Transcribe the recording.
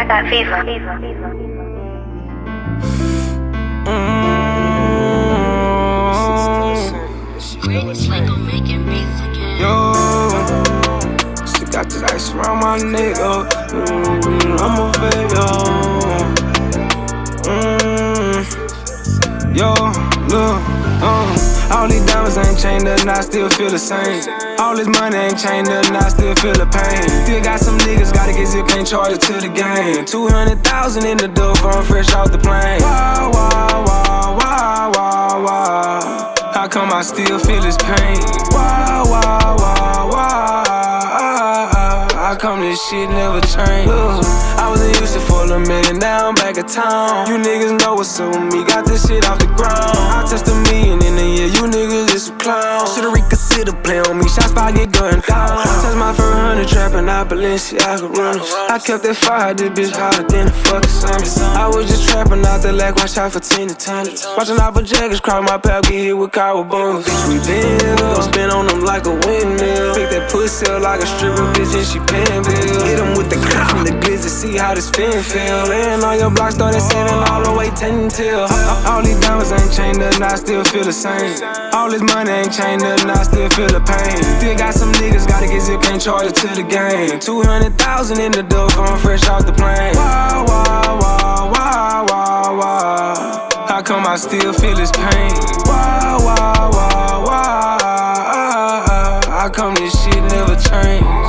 got fever. Yo, she got this ice around my neck, oh. I'm a baby, yo, look, all these diamonds ain't chained up, and I still feel the same. All this money ain't chained up, and I still feel the pain. Still got some niggas, gotta get zip, can't charge it to the game. 200,000 in the door, I'm fresh off the plane. Wow, wow, wow, wow, wow, wow. How come I still feel this pain? Wow, wow, wow, wow. How come this shit never changed? Look, I wasn't used to full a million, now I'm back at town. You niggas know what's up with me, got this shit off the ground. I touched a million in a year, you niggas is some clowns. Shoulda reconsider play on me, shots fired get gunned down. Touched my first 100 trapping out Balenciaga runners. I kept that fire, this bitch hotter than the fucking summer. I was just trapping out the lack, watch out for 10 to 10. Watching out for jackets, cross my path, get hit with cowabungas. Bitch, we been up, spin on them like a windmill. Pick that pussy up like a stripper, bitch, and she paying bills. Hit them with the clip from the glizzy, see how this fin feel. Laying on your block, started 7 all the way 10 till. All these diamonds ain't chained up, and I still feel the same. All this money ain't chained up, and I still feel the pain. Still got some niggas, gotta get zip, can't charge it to the game. 200,000 in the door, I'm fresh off the plane. Wow, wow, wow, wow, wow, wow. How come I still feel this pain? Wow, wow, wow, wow. How come this shit never changed?